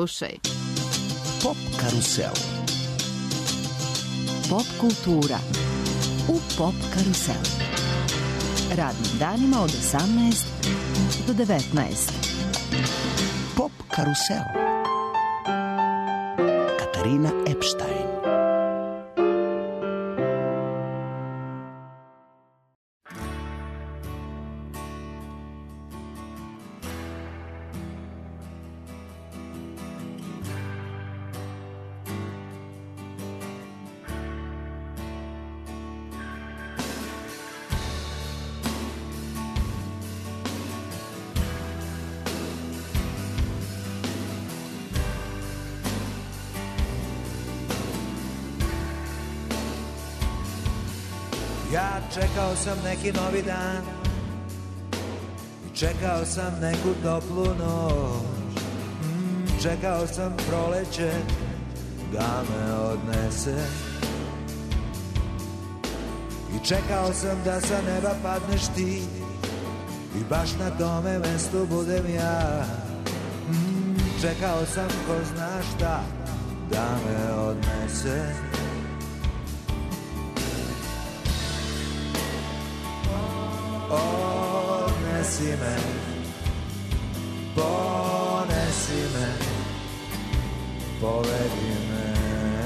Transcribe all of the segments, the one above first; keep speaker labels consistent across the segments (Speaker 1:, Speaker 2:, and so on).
Speaker 1: Slušaj.
Speaker 2: Pop karusel.
Speaker 1: Pop kultura u Pop karuselu. Radnim danima od 18 do 19.
Speaker 2: Pop karusel. Katarina Epstein.
Speaker 3: Ja čekao sam neki novi dan i čekao sam neku toplu noć. Čekao sam proleće da me odnese i čekao sam da sa neba padneš ti i baš na tome mestu budem ja. Čekao sam ko zna šta da me odnese. Odnesi me, ponesi me, povedi me.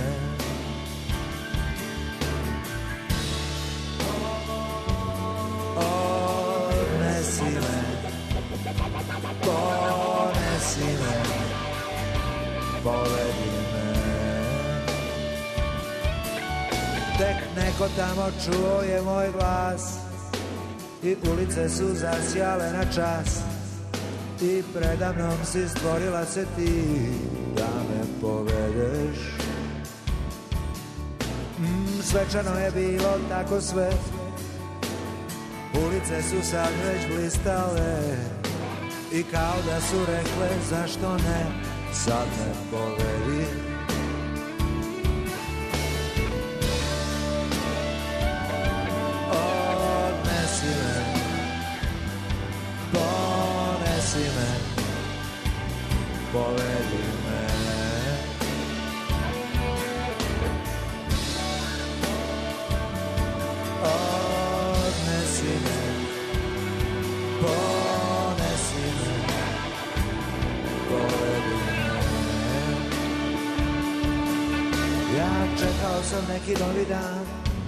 Speaker 3: Odnesi me, ponesi me, povedi me. Tek neko tamo čuo je moj glas i ulice su zasjale na čas i predamnom si stvorila se ti da me povedeš. Svečano je bilo tako sve, ulice su sad već blistale i kao da su rekle zašto ne, sad me povedi. Ponesi me, povedi me. Odnesi me, ponesi me, povedi me. Ja čekao sam neki novi dan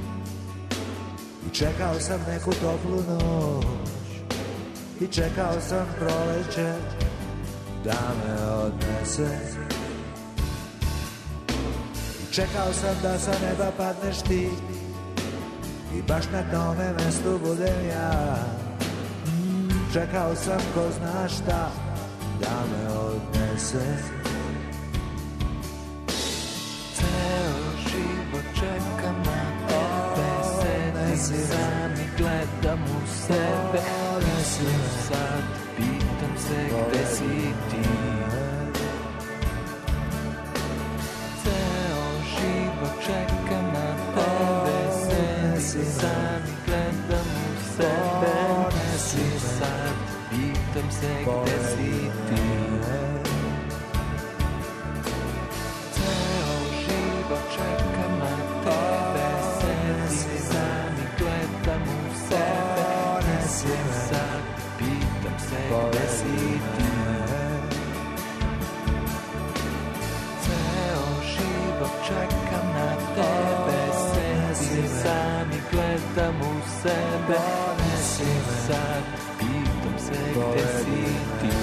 Speaker 3: i čekao sam neku toplu noć i čekao sam proleće da me odnese i čekao sam da sa neba padneš ti i baš na tome mestu budem ja. Čekao sam ko zna šta da me odnese.
Speaker 4: Ceo život čekam na tebe, sedim sam i gledam u sebe. Sad pitam se gde si ti. Ceo život čekam na tebe, sedim sam i gledam u sebe. Sad pitam se gde si ti. Ceo život čekam na tebe, sedim sam i gledam u sebe. Sad pitam se gde si ti. Ceo život čekam na tebe, sedim sam i gledam u sebe. Sad pitam se gde si ti.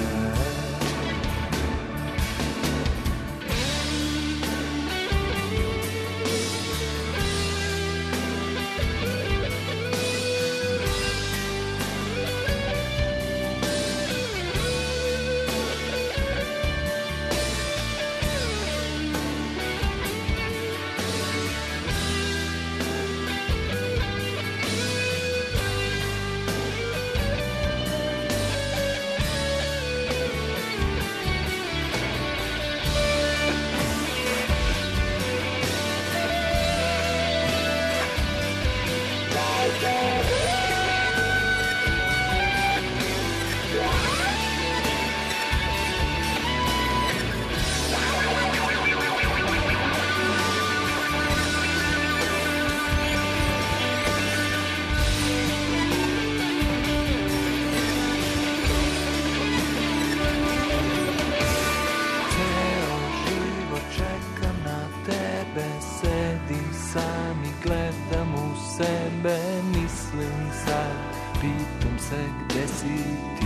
Speaker 4: pitam se gde si ti.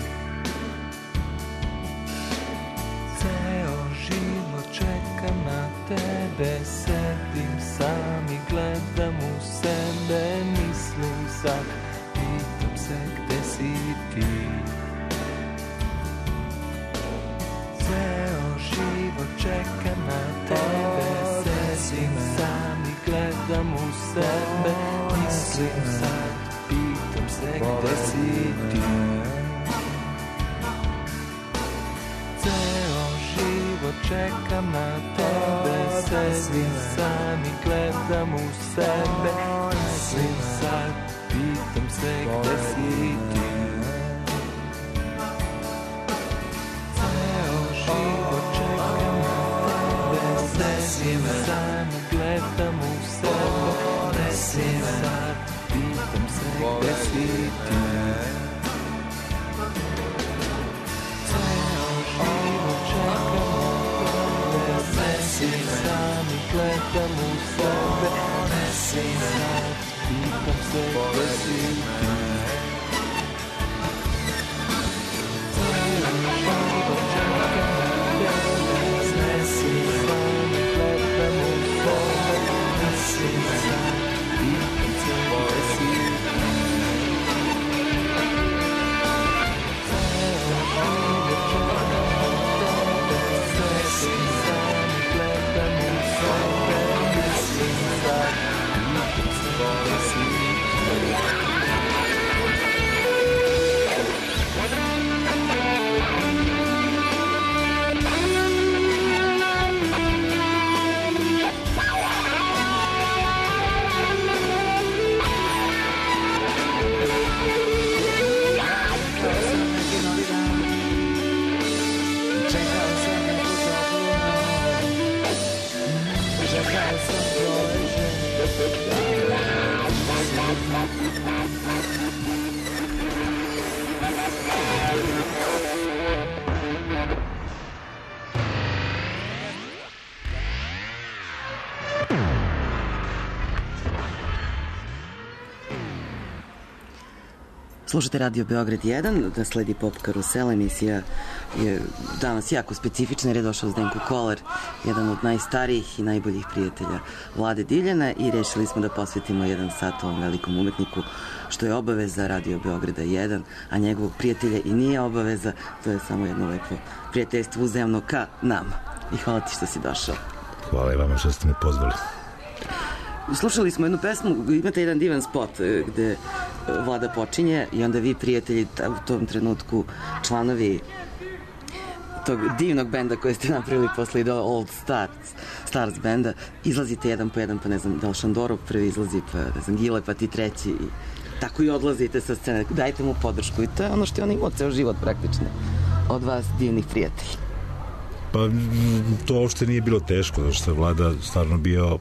Speaker 4: Ceo život čekam na tebe, sedim sam i gledam u sebe, mislim sad, pitam se gde si ti. Ceo život čekam na tebe, sedim sam i gledam u sebe, mislim sad, pitam se gde si ti. Ceo život čekam na tebe, sedim sam i gledam u sebe, mislim sad, pitam se gde si ti. Ceo život čekam na tebe, sedim sam i gledam u sebe, mislim sad, pitam se gde si ti. Sedim sam i gledam u sebe, sedim sad, pitam se gde si ti. Ceo život čekam na tebe, sedim sam i gledam u sebe, sedim sad, pitam se gde si ti.
Speaker 5: Slušate Radio Beograd 1, da sledi Pop Karusel, emisija je danas jako specifična jer je došao Zdenko Kolar, jedan od najstarijih i najboljih prijatelja Vlade Diljana i rešili smo da posvetimo jedan sat ovom velikom umetniku, što je obaveza Radio Beograda 1, a njegovog prijatelja i nije obaveza, to je samo jedno lepo prijateljstvo uzajamno ka nama. I hvala ti što si došao.
Speaker 6: Hvala i vama što ste me pozvali.
Speaker 5: Slušali smo jednu pesmu, imate jedan divan spot gde Vlada počinje i onda vi, prijatelji, u tom trenutku članovi tog divnog benda koje ste napravili posle Idol Old Stars benda, izlazite jedan po jedan, pa ne znam, da li Šandorov prvi izlazi, pa ne znam, Gile, pa ti treći i tako i odlazite sa scene. Dajte mu podršku i to je ono što je on imao ceo život praktično od vas, divnih prijatelji.
Speaker 6: Pa to uopšte nije bilo teško, zato što je Vlada stvarno bio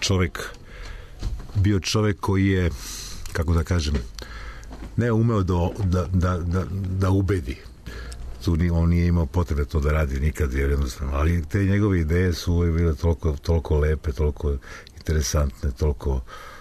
Speaker 6: čovek koji je, kako da kažem, ne umeo da ubedi. On nije imao potrebe to da radi nikad, jer jednostavno, ali te njegove ideje su uvijek bile toliko lepe, toliko interesantne, toliko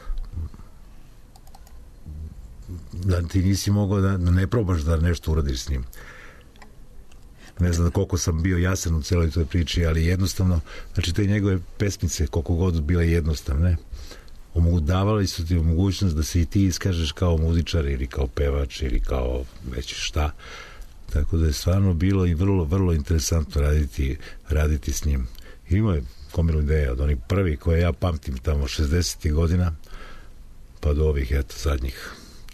Speaker 6: da ti nisi mogao da ne probaš da nešto uradiš s njim. Ne znam koliko sam bio jasan u celoj toj priči, ali jednostavno, znači te njegove pesmice, koliko god bile jednostavne, davali su ti mogućnost da se i ti iskažeš kao muzičar ili kao pevač ili kao već šta. Tako da je stvarno bilo i vrlo, vrlo interesantno raditi s njim. Imao je gomilu ideja od onih prvi koje ja pamtim tamo 60. godina pa do ovih, eto, zadnjih.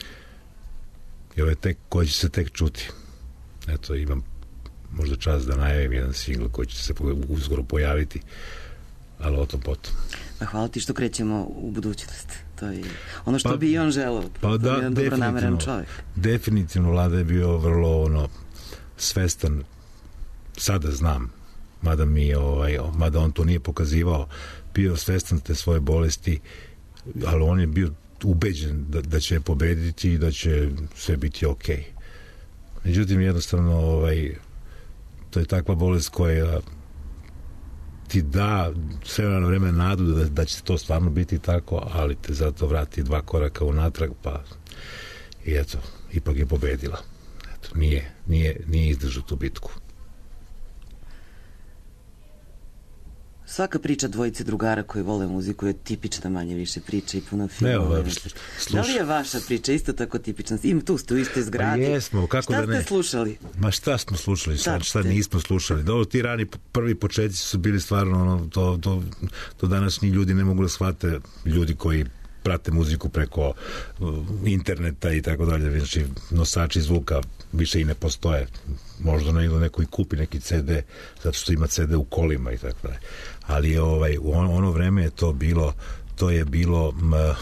Speaker 6: I ove koje će se tek čuti. Eto, imam možda čas da najavim jedan singl koji će se uskoro pojaviti, ali o tom potom.
Speaker 5: Hvala ti što krećemo u budućnost. To je ono što bi i on želeo.
Speaker 6: Pa da,
Speaker 5: jedan dobronameran čovjek.
Speaker 6: Definitivno Vlada je bio vrlo svestan, sada znam, mada on to nije pokazivao, bio svestan te svoje bolesti, ali on je bio ubeđen da će pobediti i da će sve biti okej. Međutim, jednostavno to je takva bolest koja ti da sve na vreme nadu da će to stvarno biti tako, ali te zato vrati 2 koraka unatrag, pa i eto, ipak je pobedila. Eto, nije izdržao tu bitku.
Speaker 5: Svaka priča dvojice drugara koji vole muziku je tipična manje više priča i puno filmova. Da li je vaša priča isto tako tipična? Tu ste u istoj zgradi.
Speaker 6: Pa jesmo, kako
Speaker 5: šta
Speaker 6: da ne?
Speaker 5: Ste slušali?
Speaker 6: Ma šta smo slušali, šta nismo slušali. Dobro, ti rani prvi početci su bili stvarno to današnji ljudi ne mogu da shvate, ljudi koji prate muziku preko interneta i tako dalje, znači nosači zvuka više i ne postoje. Možda neko i kupi neki CD zato što ima CD u kolima i tako dalje. Ali u ono vreme je to je bilo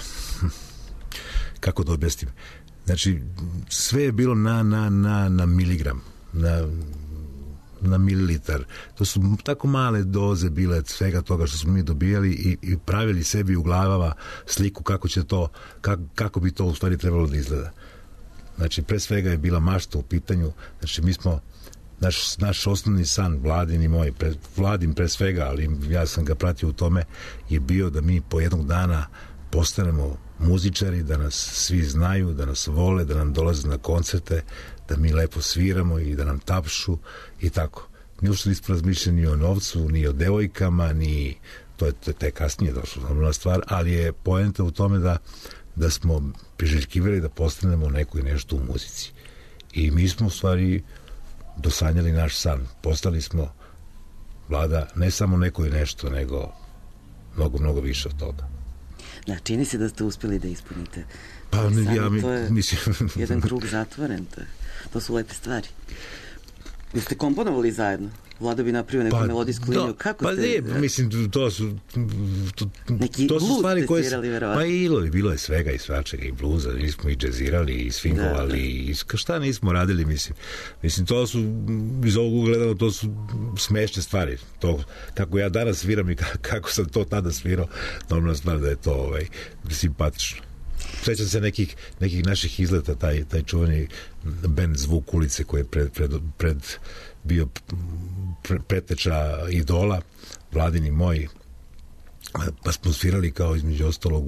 Speaker 6: kako da objasnim, znači sve je bilo na miligram, na mililitar. To su tako male doze bile svega toga što smo mi dobijali i pravili sebi u glavama sliku kako bi to u stvari trebalo da izgleda. Znači, pre svega je bila mašta u pitanju. Znači, mi smo naš osnovni san, Vladin i moj, Vladin pre svega, ali ja sam ga pratio u tome, je bio da mi po jednog dana postanemo muzičari, da nas svi znaju, da nas vole, da nam dolaze na koncerte, da mi lepo sviramo i da nam tapšu i tako. Mi uopšte nismo razmišljali ni o novcu, ni o devojkama, ni to je te kasnije došlo normalna stvar, ali je poenta u tome da smo priželjkivali da postanemo neko i nešto u muzici. I mi smo u stvari dosanjali naš san. Postali smo, Vlada, ne samo neko i nešto, nego mnogo, mnogo više od toga.
Speaker 5: Da, čini se da ste uspjeli da ispunite.
Speaker 6: Pa
Speaker 5: to je jedan krug zatvoren. To su lepe stvari. Jeste komponovali zajedno? Vlada bi napravio neku melodijsku liniju. Kako ste?
Speaker 6: Mislim, to su stvari koje pa bilo je svega i svačega i bluza, mi smo i džezirali i swingovali i šta nismo radili, mislim to su iz ovog gledano, to su smešne stvari, to kako ja danas sviram i kako sam to tada svirao, normalna stvar da je to simpatično. Sjećam se nekih naših izleta, taj čuveni band Zvuk ulice koji je bio preteča Idola, Vladin i moj, pa smo svirali kao između ostalog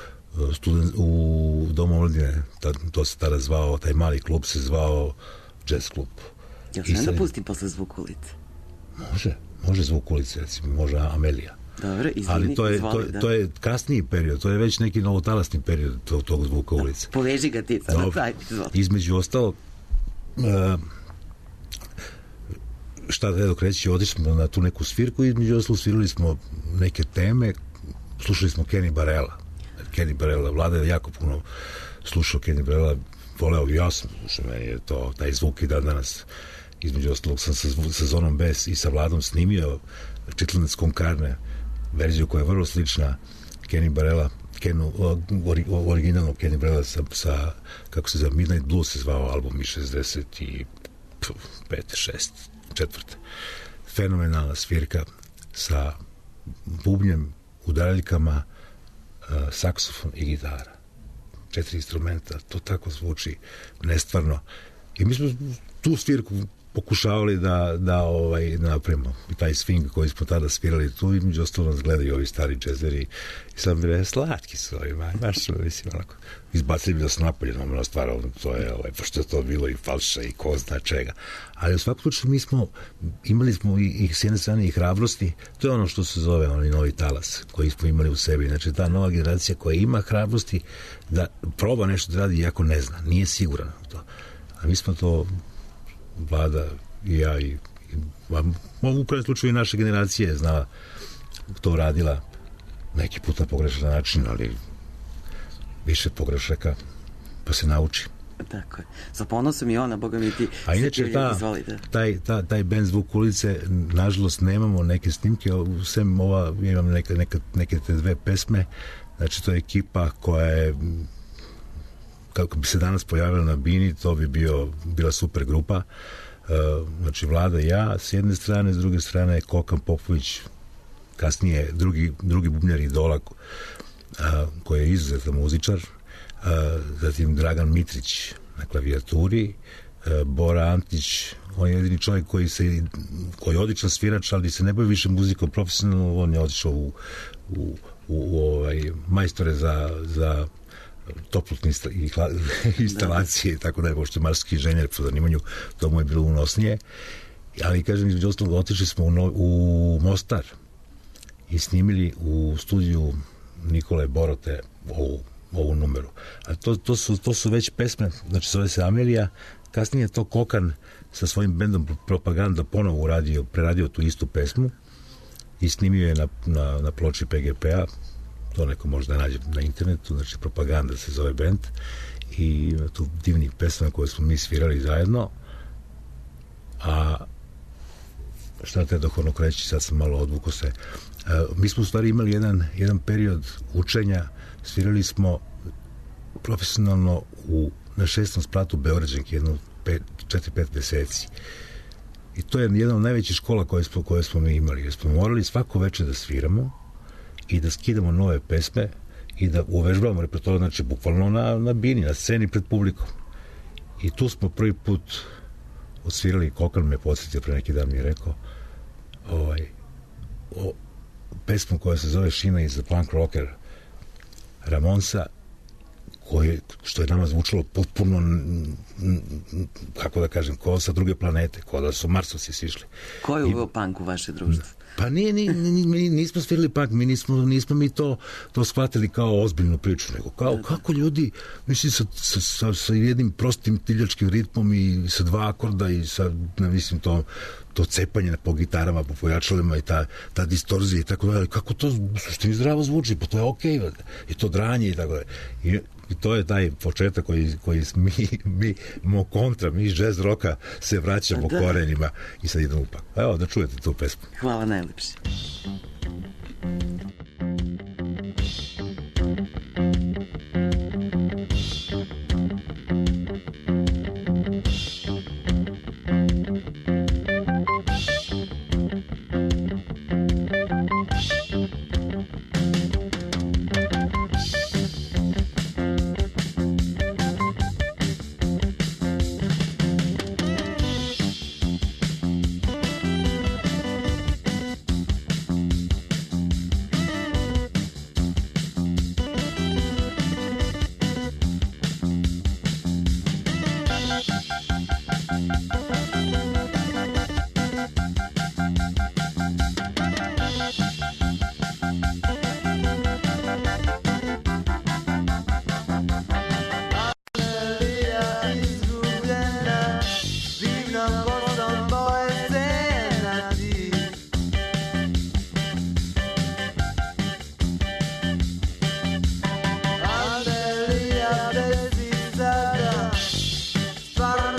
Speaker 6: u Domu omladine, to se tada zvao, taj mali klub se zvao Jazz klub.
Speaker 5: Jel sam da pustim posle Zvuk ulice?
Speaker 6: Može Zvuk ulice, recimo, može Amelija.
Speaker 5: Dobro,
Speaker 6: ali to je kasniji period, to je već neki novotalasni period tog Zvuka ulice.
Speaker 5: Poveži ga ti sada,
Speaker 6: između ostalog, šta da dok reći, otišli smo na tu neku svirku i između ostalog svirali smo neke teme, slušali smo Kenny Barrella, Vlada je jako puno slušao Kenny Barrella, voleo i ja sam slušao, meni je to, taj zvuk i danas, između ostalog sam sa Zonom Bes i sa Vladom snimio Čitlanac Konkarne, verziju koja je vrlo slična Kenny Barrella, originalno Kenny Barrella sa kako se zove, Midnight Blues se zvao album i 65. 6. 4. Fenomenalna svirka sa bubnjem, udaljkama, saksofon i gitara. 4 instrumenta, to tako zvuči nestvarno. I mi smo tu svirku pokušavali da napravimo i taj swing koji smo tada svirali tu, i među ostalo nas gledaju ovi stari džezeri i sam bile slatki su ovi, baš su, mislim, onako, izbacili bi da su napolje, normalno stvar, to je, pošto je to bilo i falša i ko zna čega. Ali u svakom slučaju imali smo i s jedne strane i hrabrosti, to je ono što se zove onaj novi talas koji smo imali u sebi, znači ta nova generacija koja ima hrabrosti da proba nešto da radi iako ne zna, nije siguran u to. A mi smo to, Vlada i ja i u krajnjem slučaju i naša generacija je znala to radila neki put na pogrešan način, ali više pogrešaka pa se nauči.
Speaker 5: Tako je. Sa ponosom i ona, Boga mi ti.
Speaker 6: A inače taj band Zvuk ulice, nažalost nemamo neke snimke, sem imam neke te dve pesme, znači to je ekipa koja je, kako bi se danas pojavila na bini, to bi bila super grupa. Znači Vlada i ja s jedne strane, s druge strane Kokan Popović, kasnije drugi bubnjar Idola, koji je izuzetan muzičar, zatim Dragan Mitrić na klavijaturi, Bora Antić, on je jedini čovjek koji je odličan svirač, ali se ne bavi više muzikom profesionalno, on je otišao u majstore za toplotne instalacije i tako da je, pošto je marski inženjer po zanimanju, to mu je bilo unosnije. Ali, kažem, između ostalog, otišli smo u Mostar i snimili u studiju Nikole Borote ovu numeru. A to su već pesme, znači zove se Amelija, kasnije je to Kokan sa svojim bendom Propaganda ponovo preradio tu istu pesmu i snimio je na ploči PGP-a, to neko možda nađe na internetu, znači Propaganda se zove bend i tu divnih pesma koje smo mi svirali zajedno. A šta te dok ono kreći, sad sam malo odvuko se. Mi smo u stvari imali jedan period učenja, svirali smo profesionalno na 6. spratu Beograđanke, 4-5 meseci. I to je jedna od najvećih škola koje smo mi imali, jer smo morali svako večer da sviramo i da skidamo nove pesme i da uvežbavamo repertoar, znači bukvalno na bini, na sceni pred publikom. I tu smo prvi put odsvirali, Kokan me podsjetio pre neki dan, mi je rekao o pesmu koja se zove Šina iz The Punk Rocker Ramonsa, što je nama zvučalo potpuno, kako da kažem, kao sa druge planete, kao da su Marsovci sišli.
Speaker 5: Ko je uveo punk u vaše društvo?
Speaker 6: Pa nismo svirali punk, nismo mi to shvatili kao ozbiljnu priču, nego kao kako ljudi, mislim, sa jednim prostim tiljačkim ritmom i sa 2 akorda i sa, mislim, to cepanje po gitarama, po pojačalima i ta distorzija i tako dalje, kako to suštini zdravo zvuči, pa to je okej, i to dranje i tako dalje. I to je taj početak koji mi kontra, mi iz jazz roka se vraćamo korenima i sad idemo upak. Evo, da čujete tu pesmu.
Speaker 5: Hvala najlepše.
Speaker 3: Stvarno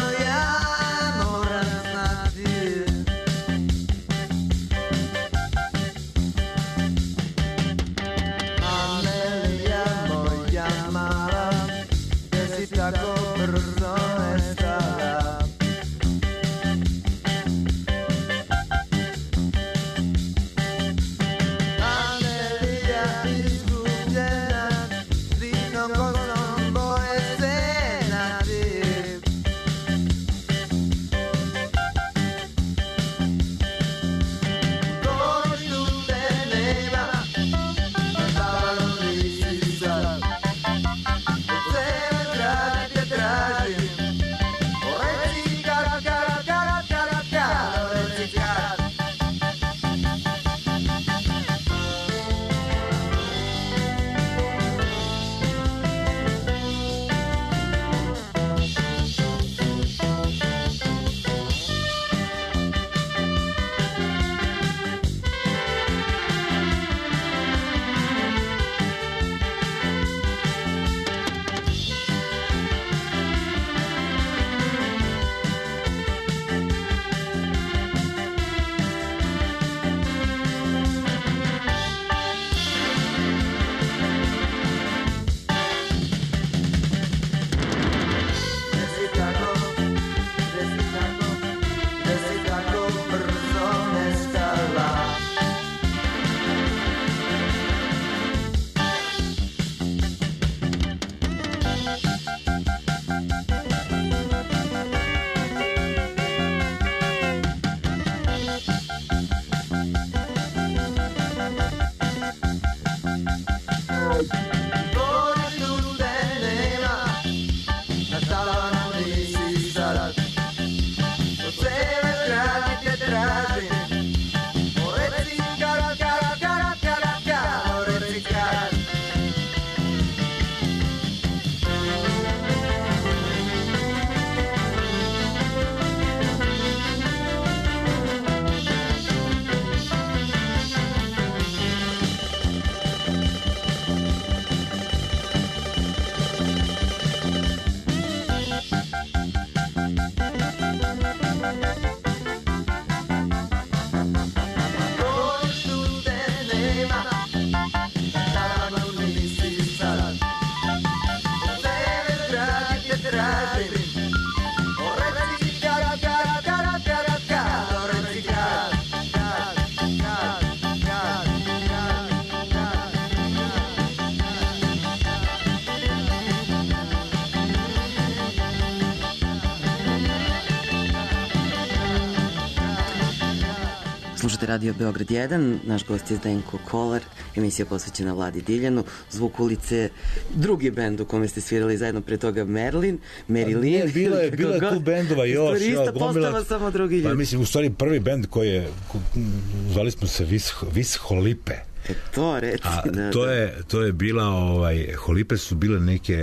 Speaker 5: Slušate Radio Beograd 1, naš gost je Zdenko Kolar, emisija posvećena Vladi Diljanu, Zvuk ulice, drugi bend u kome ste svirali zajedno pre toga Marilyn.
Speaker 6: Bila je tu bendova još.
Speaker 5: Postava samo drugi ljudi.
Speaker 6: Pa mislim, u stvari prvi bend koji je, zvali smo se Vis Holipe.
Speaker 5: To reci.
Speaker 6: To je bila, Holipe su bile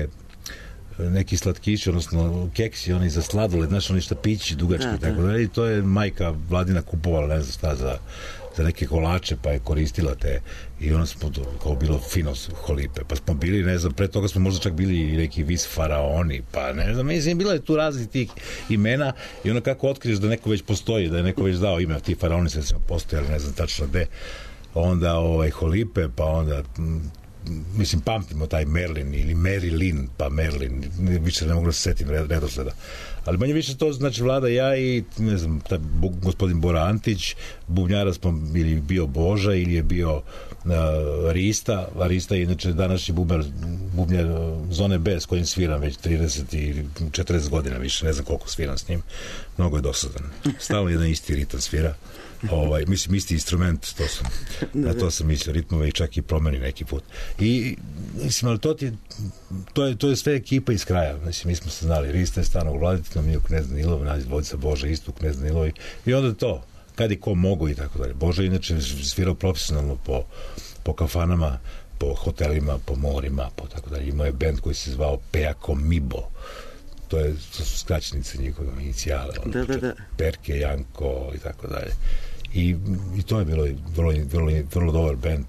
Speaker 6: neki slatkići, odnosno keksi, oni za sladoled, znaš, oni štapići dugački, tako da, i to je majka Vladina kupovala, ne znam šta, za neke kolače, pa je koristila te, i ono smo kao bilo fino Holipe, pa smo bili, ne znam, pre toga smo možda čak bili i neki Vis Faraoni, pa ne znam, mislim, bila je tu razli tih imena, i ono kako otkriješ da neko već postoji, da je neko već dao ime, ti Faraoni se postojali, ne znam tačno gde, onda Holipe, pa onda mislim, pamtimo taj Merlin ili Marilyn, pa Merlin, više ne mogu da se setim redosleda. Ali manje više to znači Vlada, ja i, ne znam, gospodin Bora Antić, bubnjara smo ili bio Boža ili je bio Rista, a Rista je inače današnji bubnjar Zone B s kojim sviram već 30 i 40 godina više, ne znam koliko sviram s njim, mnogo je dosadan. Stalno jedan isti ritam svira. Mislim, isti instrument, na to sam mislio, ritmove i čak i promeni neki put. I, mislim, ali to je sve ekipa iz kraja. Mislim, mi smo se znali, Rista je stano u Vladitinom, mi u Knez Danilov, nađe dvojica Boža isto u Knez Danilov, i onda to, kad i ko mogu i tako dalje. Boža inače svirao profesionalno po kafanama, po hotelima, po morima, po tako dalje. Imao je bend koji se zvao Peako Mibo. To su skraćenice njihove inicijale. Perke, Janko i tako dalje. I to je bilo vrlo dobar bend.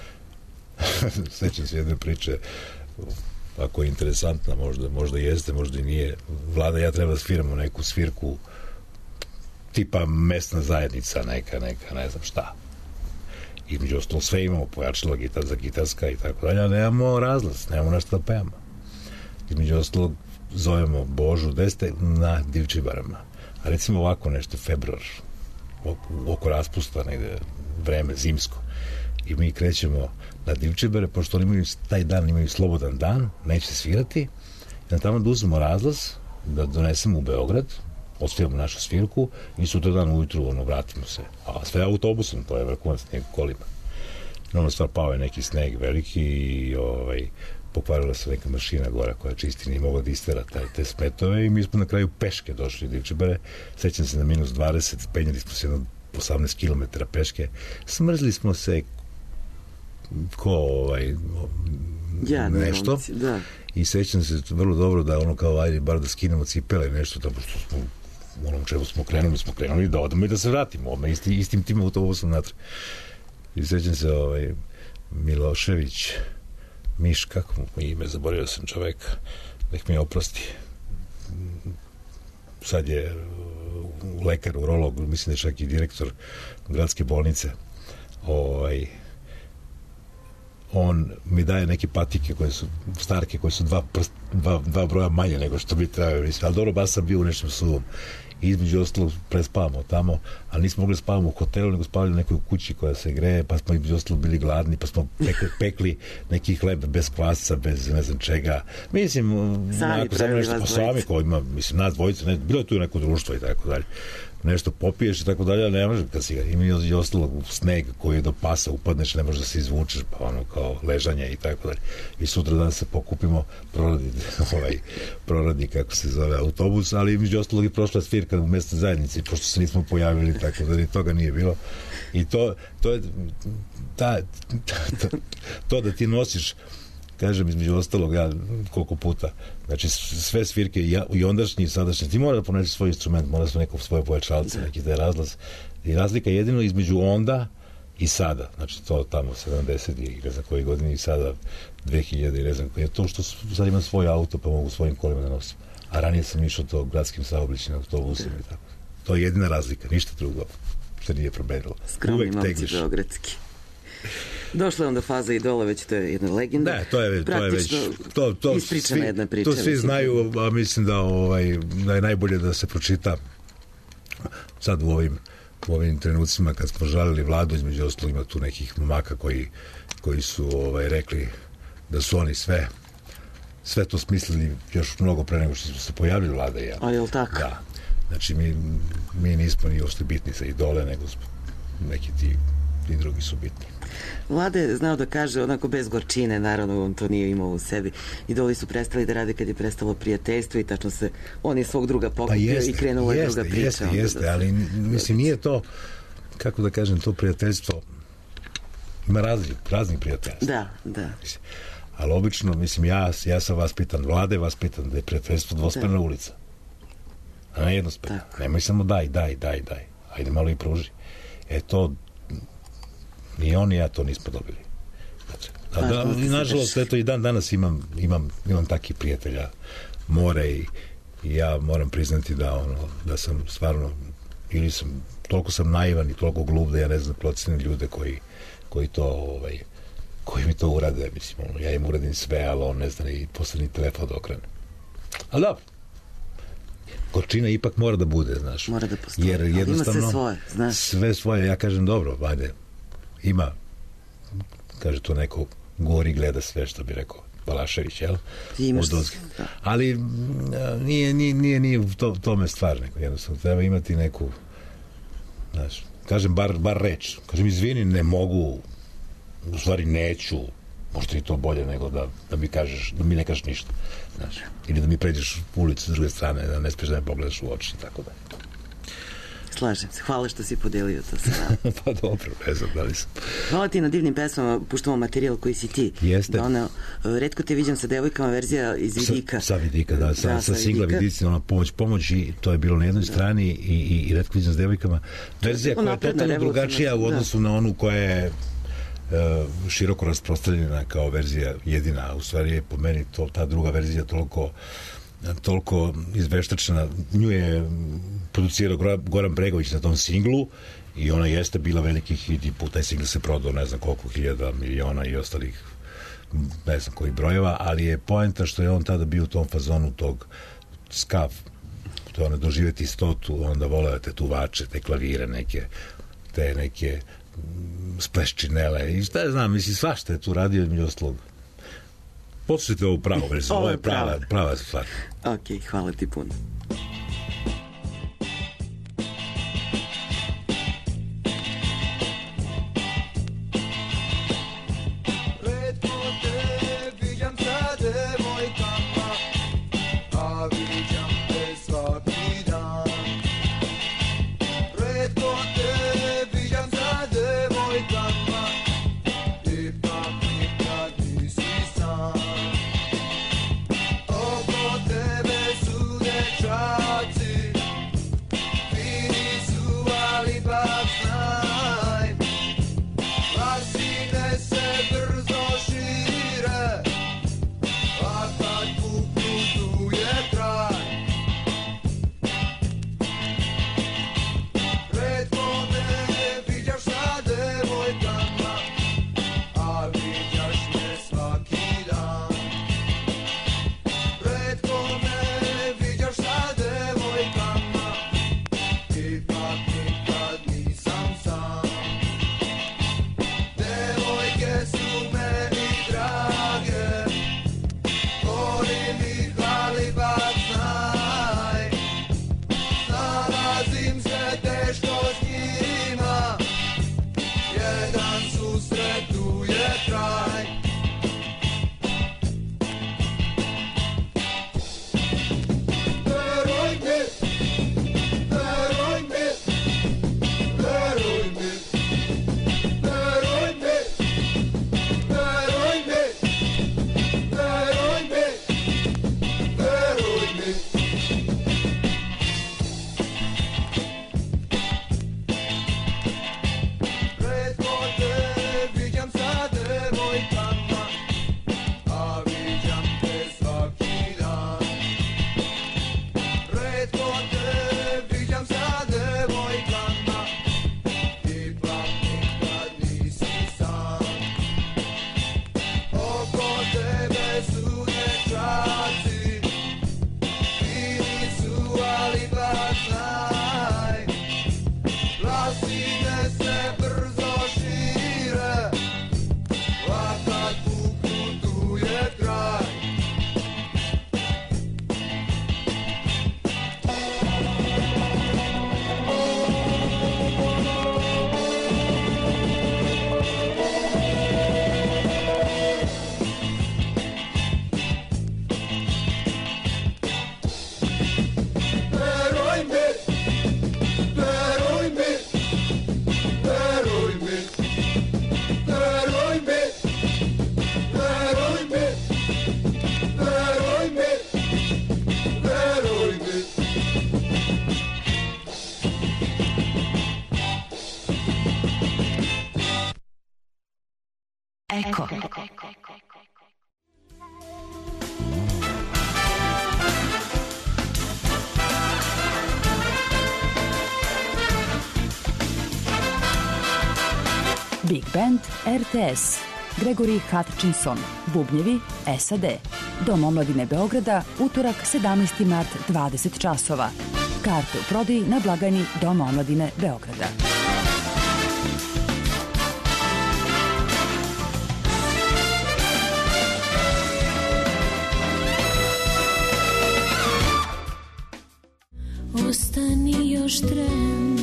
Speaker 6: Sećam se jedne priče, ako je interesantna, možda jeste, možda i nije. Vlada, ja treba da sviramo neku svirku tipa mesna zajednica, neka, ne znam šta. I među ostalo sve imamo, pojačalo za gitarska i tako dalje, a nemamo razlaz, nemamo nešto da pevamo. Između ostalog zovemo Božu, gde ste? Na Divčibarama. A recimo ovako nešto, februar, oko raspusta, negde vreme, zimsko. I mi krećemo na Divčibare, pošto oni taj dan imaju slobodan dan, neće svirati, i na tamo da uzmemo razlaz, da donesemo u Beograd, osviramo našu svirku i sutra dan ujutru vratimo se. A sve autobusom, to je vrhunac snijeg kolima. Ono stvar, pao je neki sneg veliki i pokvarila se neka mašina gora koja čisti, nije mogla da istera te smetove, i mi smo na kraju peške došli u Divčibare. Sećam se na minus 20, penjali smo se 18 km peške, smrzli smo se ko nešto, i sećam se vrlo dobro da ono kao, ajde bar da skinemo cipele nešto, da pošto smo onom čemu smo krenuli da odemo i da se vratimo istim tim autobusom natrag. I sećam se Milošević Miš, kako mu ime, zaboravio sam čoveka, nek mi oprosti, sad je lekar, urolog, mislim da je čak i direktor gradske bolnice. On mi daje neke patike koje su starke, koje su dva broja manje nego što bi trebalo, ali dobro, baš sam bio u nečem suvom. I između ostalog prespavamo tamo, ali nismo mogli spavamo u hotelu, nego spavali u nekoj kući koja se greje, pa smo između ostalog bili gladni, pa smo pekli neki hleb bez kvasca, bez ne znam čega. Mislim, sami ko ima, mislim, nas dvojica, bilo je tu neko društvo i tako dalje. Nešto popiješ i tako dalje, ali ne može, kad si ima i ostalo sneg koji je do pasa upadneš, ne može da se izvučeš, pa ono kao ležanje i tako dalje. I sutra dan se pokupimo, proradi kako se zove autobus, ali među ostalog i prošla svirka u mesnoj zajednici, pošto se nismo pojavili, tako da ni toga nije bilo. I to je to da ti nosiš, kažem, između ostalog, ja koliko puta, znači sve svirke i ondašnji i sadašnji, ti mora da poneseš svoj instrument, mora da neko svoje pojačalce, neki da je razlaz. I razlika jedino između onda i sada, znači to tamo 70 i ne znam koji godini i sada 2000 i ne znam koji je to što sad imam svoj auto pa mogu svojim kolima da nosim. A ranije sam išao to gradskim saobraćajnim autobusom i tako. To je jedina razlika, ništa drugo se nije promenilo.
Speaker 5: Skromni momci beogradski. Došla je onda faza Idola, već to je jedna legenda.
Speaker 6: Da, to je već
Speaker 5: ispričana jedna priča.
Speaker 6: To svi znaju, a mislim da je najbolje da se pročita sad u ovim trenucima kad smo žalili Vladu, između ostalog ima tu nekih momaka koji su rekli da su oni sve to smislili još mnogo pre nego što smo se pojavili Vlada i ja.
Speaker 5: A je li tako?
Speaker 6: Da. Znači mi nismo ni uopšte bitni za Idole, nego neki ti drugi su bitni.
Speaker 5: Vlada je znao da kaže onako bez gorčine, naravno on to nije imao u sebi. Idoli su prestali da rade kad je prestalo prijateljstvo i tačno se on je svog druga pokupio i krenula je druga priča.
Speaker 6: Jeste, ali mislim nije to, kako da kažem, to prijateljstvo ima raznih prijateljstva.
Speaker 5: Da.
Speaker 6: Ali obično, mislim, ja sam vaspitan, Vlada je vaspitan da je prijateljstvo dvosmerna ulica. A ne jednospredna. Nemoj samo daj. Ajde malo i pruži. To ni on ni ja to nismo dobili. Nažalost, eto i dan danas imam takih prijatelja more i ja moram priznati da sam stvarno toliko sam naivan i toliko glup da ja ne znam procenim ljude koji mi to urade, mislim, ja im uradim sve, ali on ne zna i poslednji telefon da okrene. Ali dobro, gorčina ipak mora da bude, znaš.
Speaker 5: Mora da postoji,
Speaker 6: jer jednostavno,
Speaker 5: ima sve svoje, znaš.
Speaker 6: Sve svoje, ja kažem, dobro, ajde, ima, kaže to neko, gori gleda sve, što bi rekao Balašević, jel? Ali nije u tome stvar, neko, jednostavno, treba imati neku, znaš, kažem, bar reč. Kažem, izvini, ne mogu, u stvari neću, možda i to bolje nego da mi ne kažeš ništa, znaš, ili da mi pređeš ulicu s druge strane, da ne spiješ da me pogledaš u oči, tako da.
Speaker 5: Slažem se, hvala što si podelio to sa nama.
Speaker 6: Pa dobro, ne znam da li sam.
Speaker 5: Hvala ti na divnim pesmama, puštamo materijal koji si ti doneo. Retko te viđam sa devojkama, verzija iz Vidika. Sa Vidika, da, sa singla Vidici, ona pomoć i to je bilo na jednoj strani i retko viđam s devojkama. Verzija koja je totalno drugačija u odnosu na onu koja je široko rasprostranjena kao verzija jedina, u stvari je po meni ta druga verzija toliko izveštačena. Nju je producirao Goran Bregović na tom singlu i ona jeste bila veliki hit i taj singl se prodao ne znam koliko hiljada, miliona i ostalih ne znam kojih brojeva, ali je poenta što je on tada bio u tom fazonu tog skav, to je ono doživjeti stotu, onda voleo te tuvače, te klavire te neke spleščinele i šta je znam, mislim, svašta je tu radio između ostalog. Poslušajte ovu pravu verziju, ovo je prava stvar. Ok, hvala ti puno.
Speaker 7: Oko tebe su deča
Speaker 1: Big Band RTS, Gregory Hutchinson, bubnjevi SAD. Dom omladine Beograda, utorak 17. mart 20 časova. Karte u prodaji na blagajni Doma omladine Beograda.
Speaker 7: Ostani još tren,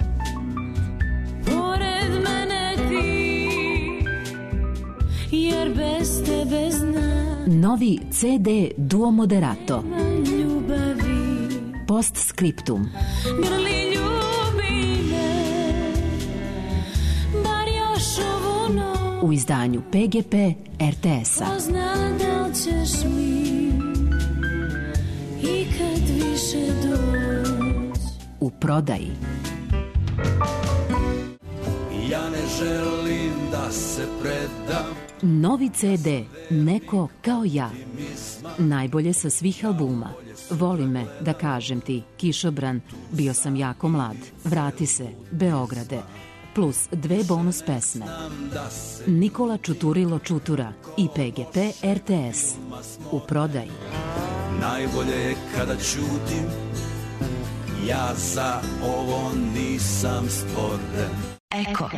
Speaker 7: pored mene ti, jer bez tebe znam.
Speaker 1: Novi CD Duo Moderato.
Speaker 7: Ljubavi,
Speaker 1: Postscriptum.
Speaker 7: grli ljubi me, bar još ovu noć.
Speaker 1: U izdanju PGP RTS-a.
Speaker 7: Pozna da li ćeš mi ikad više doći.
Speaker 1: U prodaji.
Speaker 4: Ja ne želim da se predam.
Speaker 1: Novi CD Neko kao ja. Najbolje sa svih albuma. Voli me, da kažem ti, Kišobran, bio sam jako mlad, vrati se, Beograde, plus 2 bonus pesme. Nikola Čuturilo Čutura i PGP RTS. U prodaji.
Speaker 4: Najbolje je kada ćutim, ja za ovo nisam stvoren.
Speaker 1: Eko.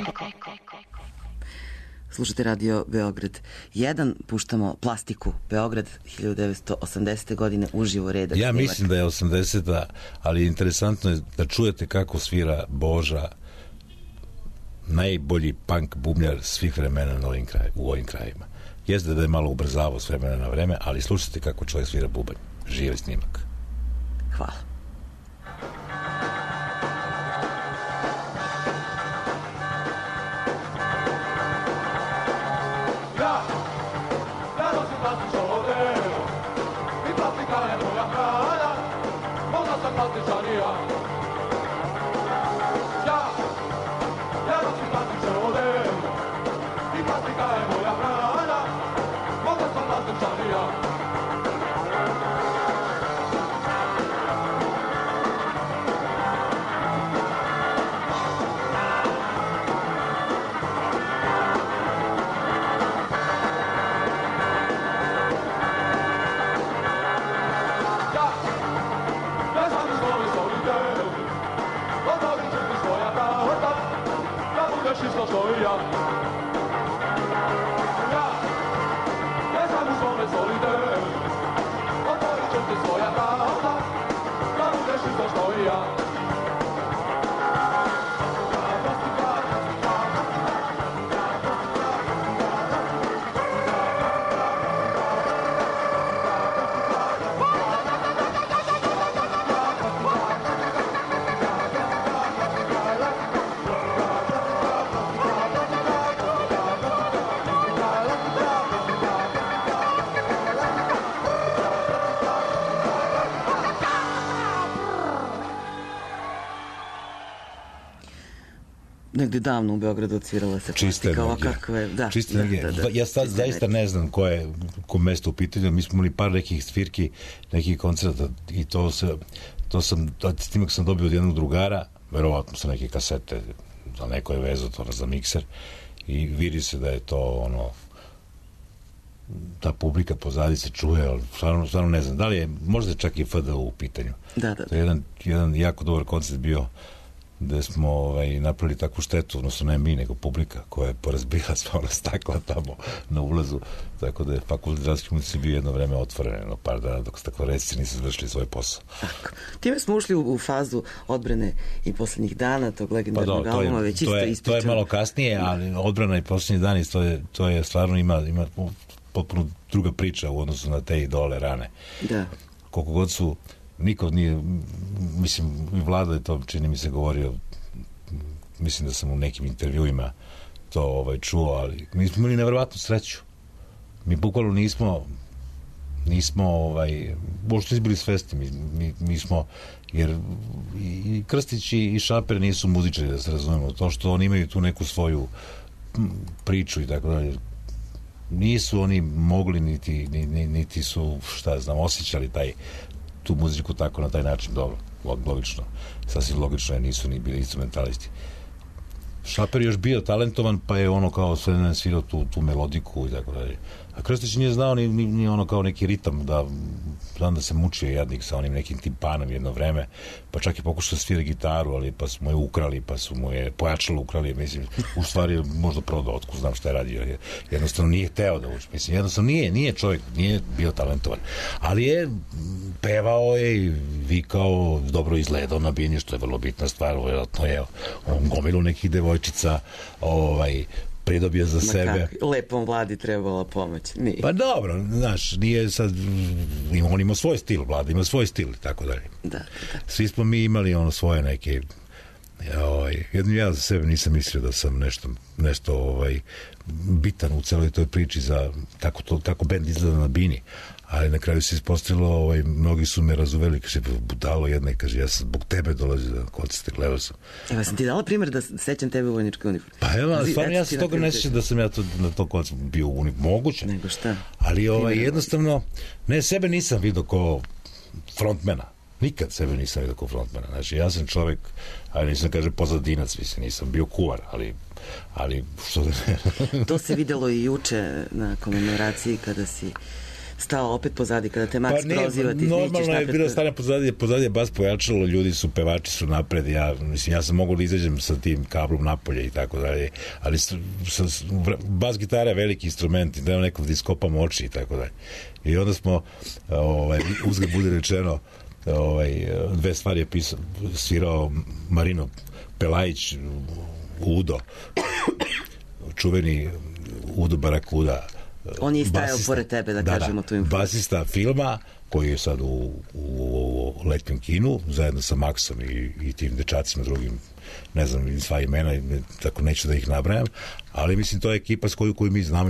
Speaker 5: Slušajte Radio Beograd 1, puštamo Plastiku Beograd 1980. godine uživo redak.
Speaker 6: Ja mislim da je 80. ali interesantno je da čujete kako svira Boža, najbolji punk bubnjar svih vremena u ovim krajima. Jeste da je malo ubrzavao s vremena na vreme, ali slušajte kako čovjek svira bubanj. Živi snimak.
Speaker 5: Hvala. Negde davno u Beogradu odsvirala se Plastika, ova kakva je. Da,
Speaker 6: čista energija. Ja sad zaista ne znam ko mesto u pitanju. Mi smo imali par nekih svirki, nekih koncerta i snimak sam dobio od jednog drugara, verovatno sa neke kasete, za neko je vezao to za mikser i vidi se da je to ta publika pozadi se čuje, ali stvarno ne znam. Da li je, možda čak i FDU u pitanju.
Speaker 5: Da.
Speaker 6: To je jedan jako dobar koncert bio gde smo napravili takvu štetu, odnosno ne mi, nego publika koja je porazbila sva ona stakla tamo na ulazu, tako da je Fakultet dramskih umetnosti bio jedno vreme otvoren, par dana dok stakloresci nisu završili svoj posao.
Speaker 5: Tako. Time smo ušli u fazu odbrane i poslednjih dana tog legendarnog albuma, već isto ispričano.
Speaker 6: To je malo kasnije, ali odbrana i poslednjih dani, to je stvarno ima potpuno druga priča u odnosu na te idole rane.
Speaker 5: Da.
Speaker 6: Koliko god su niko nije, mislim, i Vlada je to, čini mi se, govorio, mislim da sam u nekim intervjuima to čuo, ali mi smo imali neverovatnu sreću. Mi bukvalno nismo uopšte bili svesni. Mi smo, jer i Krstić i Šaper nisu muzičari, da se razumemo. To što oni imaju tu neku svoju priču i tako dalje, nisu oni mogli, niti su, šta znam, osjećali tu muziku tako na taj način. Dobro, logično, sasvim logično je, nisu ni bili instrumentalisti. Šaper je još bio talentovan, pa je ono kao sve ne svirao tu melodiku i tako dalje. A Krstić nije znao ni ono kao neki ritam, znam da se mučio jadnik sa onim nekim timpanom jedno vreme, pa čak i pokušao da svira gitaru, ali pa su mu je ukrali, pa su mu je pojačalo ukrali, mislim, u stvari možda prodao, otkud znam šta je radio, jednostavno nije hteo da uči, mislim, jednostavno nije čovjek, nije bio talentovan, ali je pevao je i vikao, dobro izgledao na bini, što je vrlo bitna stvar, vjerojatno je on gomilu nekih devojčica, pridobio za sebe.
Speaker 5: Lepom Vladi trebala pomoć. Nije.
Speaker 6: Pa dobro, znaš, nije sad, on ima svoj stil, Vlada ima svoj stil, tako dalje.
Speaker 5: Da.
Speaker 6: Svi smo mi imali ono svoje neke, ja za sebe nisam mislio da sam nešto bitan u celoj toj priči za kako bend izgleda na bini, ali na kraju se ispostavilo, mnogi su me razuveli, kaže, budalo jedna, i kaže, ja sam zbog tebe dolazio da koncerte, gledao sam.
Speaker 5: Evo, sam ti dala primjer da sećam tebe u vojničkoj uniformi.
Speaker 6: Pa evo, stvarno ja se toga ne sećam da sam ja na tom koncertu bio u uniformi, moguće.
Speaker 5: Nego šta?
Speaker 6: Ali jednostavno, sebe nisam vidio kao frontmena. Nikad sebe nisam vidio kao frontmena. Znači, ja sam čovjek, ali nisam, kaže, pozadinac, mislim, nisam bio kuvar, ali što da ne...
Speaker 5: To se videlo i juče na komemoraciji kada si stao opet pozadi, kada te Max proziva, ti
Speaker 6: normalno je bilo stane pozadi je bas pojačalo, ljudi su, pevači su napred, ja sam mogao da izađem sa tim kablom napolje i tako dalje, ali bas gitara je veliki instrument i da nekog da iskopam oči i tako dalje. I onda smo, uzgled bude rečeno, dve stvari je svirao Marino Pelajić, Udo, čuveni Udo Barakuda.
Speaker 5: On je stajao pored tebe, da kažemo tu informaciju.
Speaker 6: Basista filma, koji je sad u letnjem kinu, zajedno sa Maksom i tim dečacima drugim, ne znam sva imena, tako neću da ih nabrajam, ali mislim to je ekipa s koju mi znamo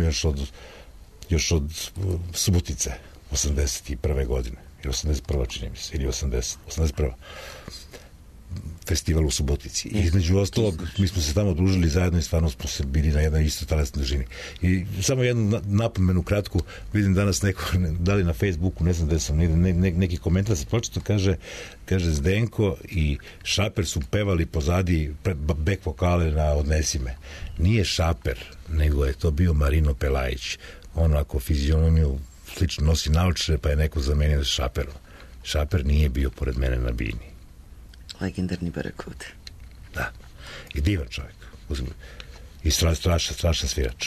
Speaker 6: još od Subotice, 81. godine, ili 81. čini mi se, ili 81. festival u Subotici. I između ostalog, mi smo se tamo družili zajedno i stvarno smo se bili na jednoj istoj talesnoj dužini. I samo jednu napomenu kratku, vidim danas neko, da li na Facebooku, ne znam gde sam, neki komentar se pročito, kaže Zdenko i Šaper su pevali pozadi back vokale na Odnesi me. Nije Šaper, nego je to bio Marino Pelajić. On ako fizionomiju slično nosi naočare, pa je neko zamenio Šaperom. Šaper nije bio pored mene na bini.
Speaker 5: Legendarni Barakuda.
Speaker 6: Da. I divan čovjek. I strašan svirač.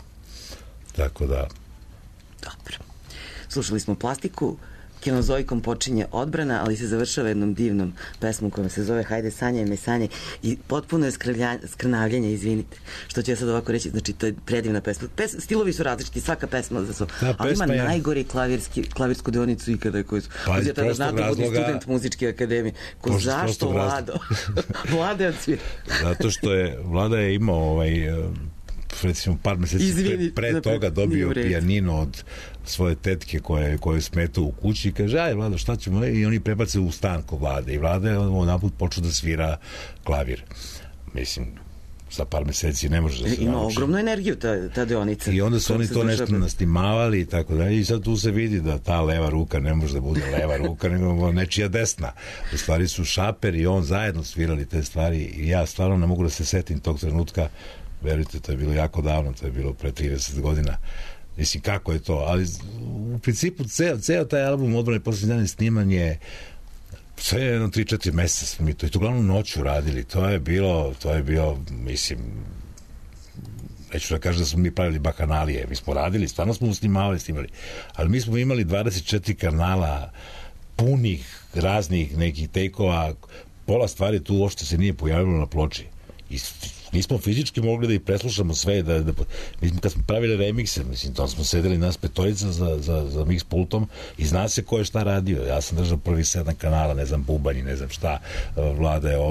Speaker 6: Tako da...
Speaker 5: Dobro. Slušali smo Plastiku, Kinozojkom počinje Odbrana, ali se završava jednom divnom pesmom kojom se zove Hajde sanjaj me sanjaj i potpuno je skrnavljenje, izvinite, što ću ja sad ovako reći, znači to je predivna pesma. Stilovi su različiti, svaka pesma za ali ima najgori klavirsku deonicu ikada koju su. Ja tada znam da budi student muzičke akademije. Zašto Vlado? Vlada je odsvira.
Speaker 6: Zato što je Vlada je imao recimo par meseci pre toga dobio pijanino od svoje tetke koje smeta u kući i kaže, aj Vlado, šta ćemo? I oni prebace u stan kod Vlade i Vlada je naput počeo da svira klavir. Mislim, za par meseci ne može da se nauči.
Speaker 5: Ima ogromnu energiju ta deonica.
Speaker 6: I onda su oni to nešto nasnimavali i tako dalje i sad tu se vidi da ta leva ruka ne može da bude leva ruka, nego nečija desna. U stvari su Šaper i on zajedno svirali te stvari i ja stvarno ne mogu da se setim tog trenutka. Verujte, to je bilo jako davno, to je bilo pre 30 godina. Mislim, kako je to? Ali u principu ceo taj album Odbrane posle dana snimanje sve jedno 3-4 meseca smo mi to i to uglavnom noću radili. To je bilo, mislim, neću da kažem da smo mi pravili bakanalije. Mi smo radili, stvarno smo snimali, ali mi smo imali 24 kanala punih raznih nekih take-ova, pola stvari tu uopšte se nije pojavilo na ploči. I nismo fizički mogli da ih preslušamo sve, mislim, kad smo pravili remikse, mislim, to smo sedeli nas petorica za mix pultom i zna se ko je šta radio. Ja sam držao prvi 7 kanala, ne znam, bubanji, ne znam šta, Vlada je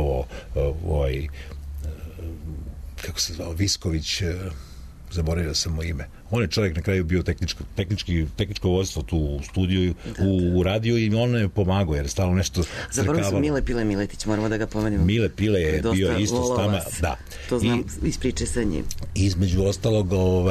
Speaker 6: kako se zvao, Visković, zaboravio sam mu ime. On je čovjek na kraju bio tehničko vodstvo tu u studiju, u radiju i on je pomagao jer stalo nešto crkavalo.
Speaker 5: Zaboravio sam Mile Pile Miletić, moramo da ga pomenemo.
Speaker 6: Mile Pile je bio isto s tama. Da.
Speaker 5: To znam iz priče sa njim.
Speaker 6: Između ostalog,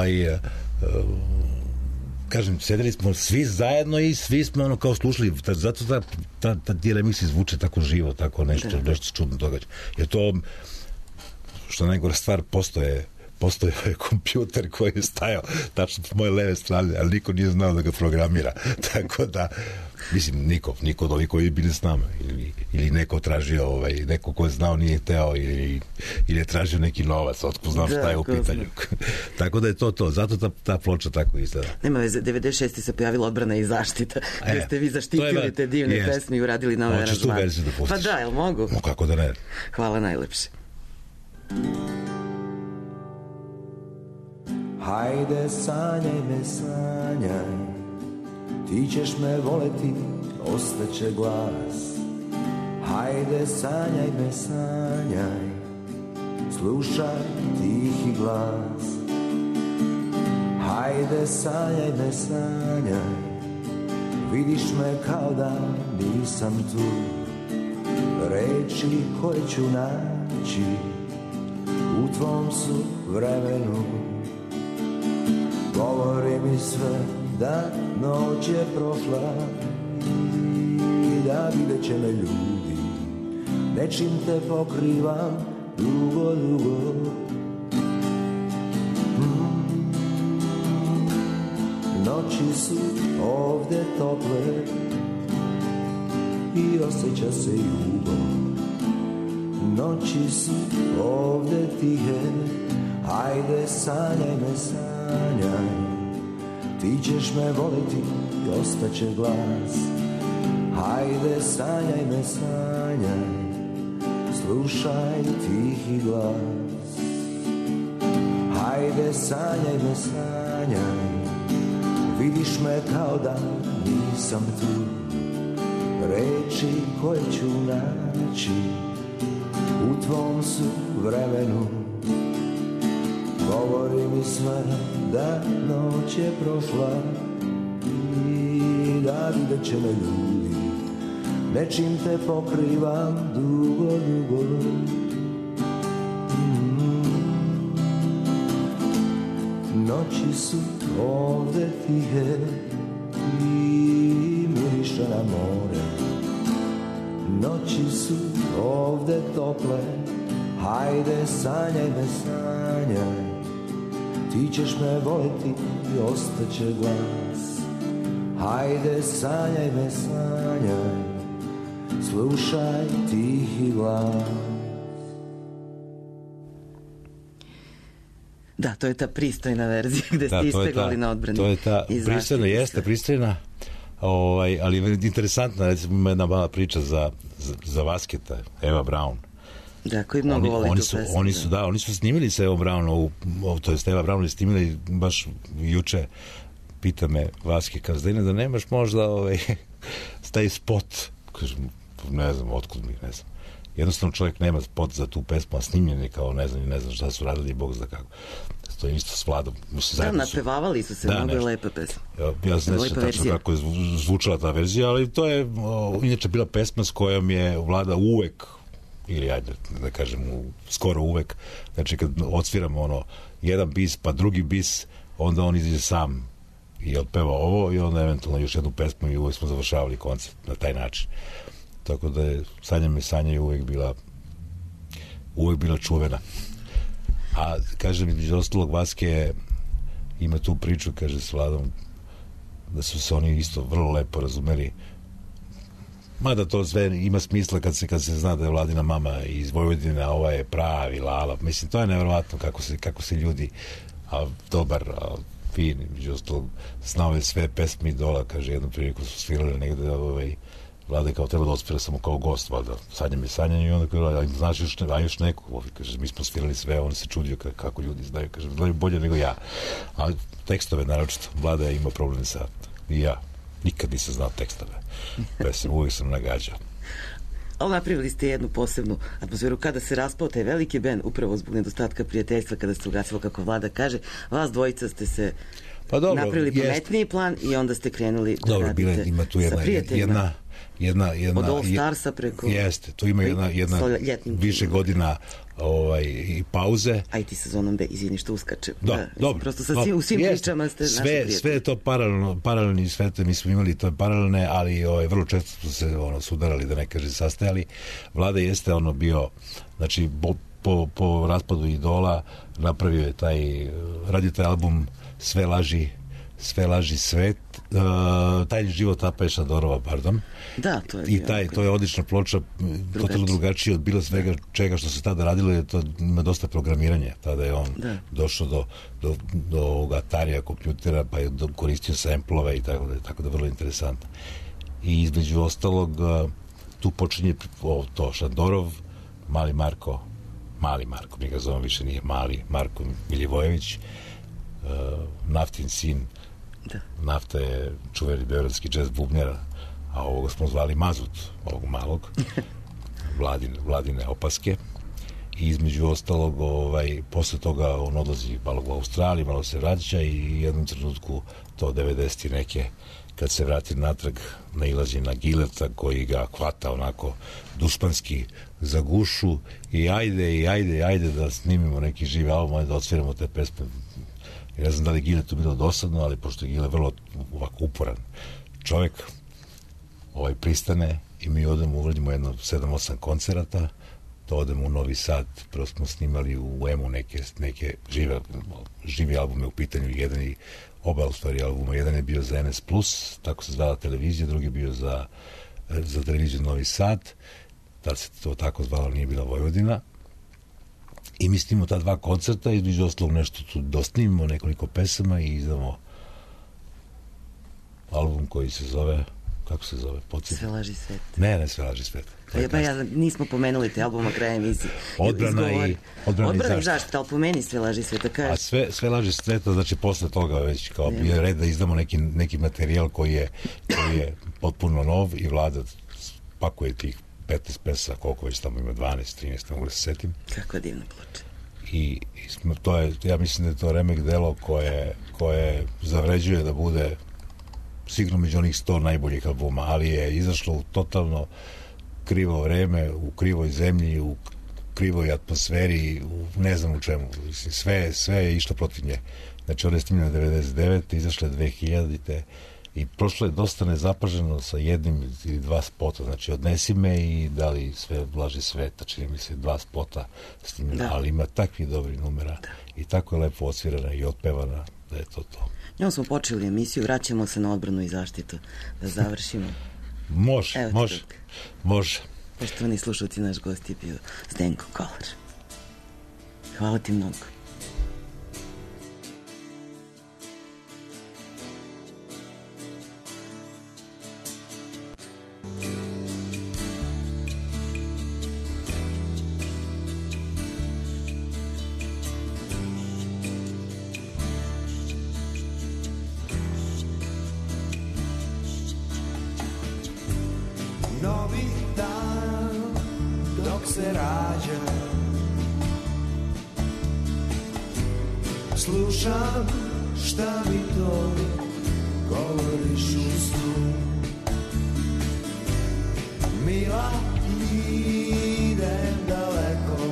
Speaker 6: kažem, sedeli smo svi zajedno i svi smo ono kao slušali, zato ta remix zvuče tako živo, tako nešto čudno događa. Jer to što najgora stvar, postoje kompjuter koji je stajao tačno s moje leve strane, ali niko nije znao da ga programira. Tako da, mislim, niko od ovih koji bili s nama. Ili neko tražio, neko ko je znao nije hteo, ili je tražio neki novac, otko znam šta je u pitanju. Tako da je to. Zato ta ploča tako izgleda.
Speaker 5: Nema veze, 96. se pojavila Odbrana i zaštita, gde ste vi zaštitili te divne pesme i uradili nove aranžmane.
Speaker 6: Hoćeš tu verziju da pustiš?
Speaker 5: Pa da, jel mogu?
Speaker 6: Kako da ne?
Speaker 5: Hvala najlepše.
Speaker 3: Hajde, sanjaj me, sanjaj, ti ćeš me voleti, ostaće glas. Hajde, sanjaj me, sanjaj, slušaj tihi glas. Hajde, sanjaj me, sanjaj, vidiš me kao da nisam tu. Reči koje ću naći u tvom su vremenu. Govori mi sve da noć je prošla i da vidjet će me ljudi. Nečim te pokrivam dugo, dugo. Noći su ovde tople i osjeća se jugo. Noći su ovde tihe, hajde sanjaj me, sanjaj, ti ćeš me voliti i ostaće glas. Hajde sanjaj me, sanjaj, slušaj tihi glas. Hajde sanjaj me, sanjaj, vidiš me kao da nisam tu. Reči koje ću naći u tvom su vremenu. Govori mi sve da noć je prošla i da vidjet će me ljudi. Nečim te pokrivam dugo, dugo. Noći su ovde tihe i miriše na more. Noći su ovde tople, hajde sanjaj me, sanjaj, ti ćeš me voliti i ostaće glas. Hajde sanjaj me, sanjaj, slušaj tihi glas.
Speaker 5: Da, to je ta pristojna verzija gde ste ispegali na Odbrani.
Speaker 6: To je ta pristojna, jeste pristojna, ali interesantna, recimo ima jedna mala priča za Vasketa, Eva Braun.
Speaker 5: Da, koji mnogo voli tu pesmu.
Speaker 6: Oni su snimili sa Evom Braun, to je Eva Braun je snimili baš juče, pita me Vaske, kaže, Zdajne, da nemaš možda taj spot, kažem, ne znam, otkud mi, ne znam. Jednostavno čovjek nema spot za tu pesmu, a snimljen je kao ne znam šta su radili, Bog zna kako. To je isto s Vladom.
Speaker 5: Da, napevavali su se, mnogo je lepa pesma.
Speaker 6: Ja ne znam tačno kako je zvučala ta verzija, ali to je inače bila pesma s kojom je Vlada uvek, ili ajde da kažem skoro uvek, znači kad odsviramo jedan bis pa drugi bis, onda on izađe sam i otpeva ovo i onda eventualno još jednu pesmu i uvek smo završavali koncert na taj način. Tako da je Sanja me sanja uvek bila čuvena. A kažem, između ostalog, Vaske ima tu priču, kaže s Vladom, da su se oni isto vrlo lepo razumeli. Mada to sve ima smisla kad se zna da je Vladina mama iz Vojvodine, a ova je pravi Lala. Mislim, to je nevjerovatno kako se ljudi, dobar, fin, između ostalog, znao je sve pesme Idola, kaže, jednu priliku su svirali negde, Vlada je kao treba da ospira samo kao gost, valjda, sanjanje i onda kaže, znaš još neko, kaže, mi smo svirali sve, on se čudio kako ljudi znaju, kaže, znaju bolje nego ja. A tekstove, naročito, Vlada ima problem sa, i ja, nikad nisam znao tekstove, uvijek sam nagađao.
Speaker 5: Ali napravili ste jednu posebnu atmosferu kada se raspao taj veliki bend, upravo zbog nedostatka prijateljstva, kada se ugasilo, kako Vlada kaže, vas dvojica ste se napravili pametniji plan i onda ste krenuli da radite sa prijateljima. Od All Starsa preko...
Speaker 6: Jeste, tu ima jedna više godina i pauze.
Speaker 5: A i ti sezonom B, izvini što uskačem.
Speaker 6: Da, dobro.
Speaker 5: Prosto u svim pričama ste naši prijatelji. Sve
Speaker 6: je to paralelni sve, mi smo imali to paralelne, ali vrlo često su se sudarali, da ne kaže sastajali. Vlada jeste bio, znači, po raspadu Idola napravio je radio taj album Sve laži svet, Tajni život Apa Ešadorova, pardon.
Speaker 5: Da, to je
Speaker 6: to je odlična ploča, totalno drugačije od bilo svega čega što se tada radilo, je to ima dosta programiranja. Tada je on došao do ovog Atarija kompjutera, pa je koristio samplove i tako da vrlo interesantno. I između ostalog tu počinje to Šandorov, Mali Marko, mi ga zovem, više nije Mali, Marko Milivojević, Naftin sin. Nafta je čuveni beogradski džez bubnjara, a ovoga smo zvali Mazut, ovog malog, Vladine opaske. I između ostalog, posle toga on odlazi malo u Australiji, malo se vraća i u jednom trenutku, to 90. neke, kad se vrati natrag, nailazi na Gilerta koji ga hvata onako dušmanski za gušu i ajde da snimimo neki živi album, ajde da odsviramo te pesme. I ne znam da li Gile tu bilo dosadno, ali pošto je Gile vrlo ovako uporan čovjek, pristane i mi uradimo jedno 7-8 koncerata, to odemo u Novi Sad, prvo smo snimali u EMU neke živi albume u pitanju, oba u stvari albuma, jedan je bio za NS+, tako se zvala televizija, drugi je bio za televiziju Novi Sad, da se to tako zvalo, nije bila Vojvodina. I mi snimimo ta 2 koncerta, između ostalog nešto tu dostnimimo, nekoliko pesama i izdamo album koji se zove, kako se zove?
Speaker 5: Sve laži svet.
Speaker 6: Ne, Sve laži svet.
Speaker 5: Nismo pomenuli te albuma kraja emisije.
Speaker 6: Odbrana i
Speaker 5: zaštita, ali pomeni Sve laži sveta.
Speaker 6: A sve laži sveta, znači posle toga već kao bio red da izdamo neki materijal koji je potpuno nov i Vlada pakuje tih 15 pesa, koliko već tamo ima, 12, 13, mogu da se setim.
Speaker 5: Kako divna ploča.
Speaker 6: I to je, ja mislim da je to remek delo koje zavređuje da bude sigurno među onih 100 najboljih albuma, ali je izašlo u totalno krivo vreme, u krivoj zemlji, u krivoj atmosferi, u ne znam u čemu. Sve je išlo protiv nje. Znači, ona je snimljena 99. izašla je 2000. I prošlo je dosta nezapaženo sa jednim ili 2 spota, znači Odnesi me i Da li sve laži sveta, čini mi se 2 spota snimljena, ali ima takvih dobrih numera i tako je lepo odsvirana i otpevana da je to.
Speaker 5: Njom smo počeli emisiju, vraćamo se na odbranu i zaštitu, da završimo.
Speaker 6: Može.
Speaker 5: Poštovani slušalci, naš gost je bio Zdenko Kolar. Hvala ti mnogo.
Speaker 3: Novi dan dok se rađa, slušam šta mi to govoriš u snu. Mila, idem daleko,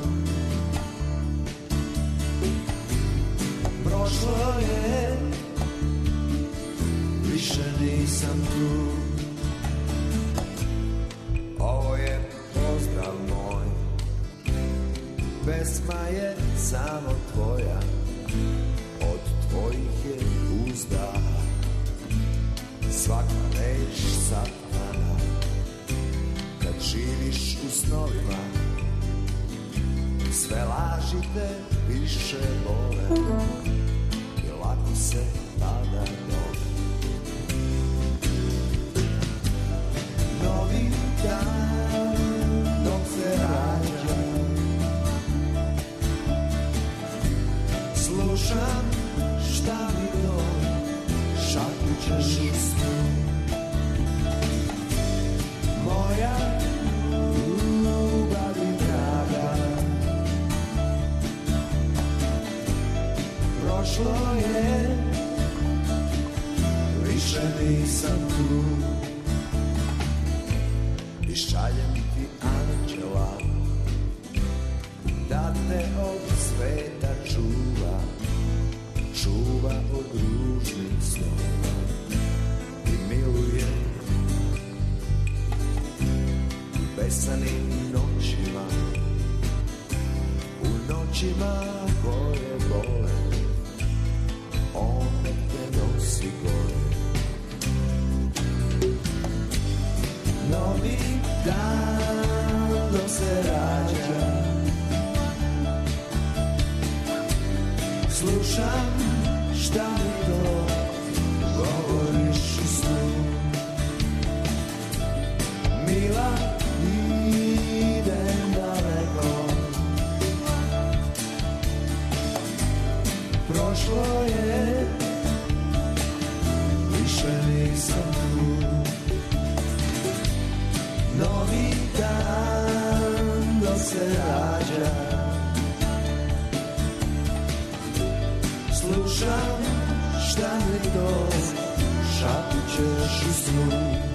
Speaker 3: prošlo je, više nisam tu. Ovo je pozdrav moj, pesma je samo tvoja, od tvojih je uzdah, svaka reč satkana, kad živiš u snovima, sve laži te više vole, i lako se tada dole. Novi dan dok se rađa, slušam šta mi to šapućeš u snu. Moja ljubav i draga, prošlo je, više nisam tu. I šaljem ti anđela da te od sveta čuva, čuva od ružnih snova i miluje besanim noćima, noćima koje bole, on nek te nosi gore. Novi dan dok se rađa, slušam šta mi to govoriš u snu. Mila, idem daleko, prošlo je, više nisam tu. Novi dan dok se rađa, slušam šta mi to šapućeš u snu.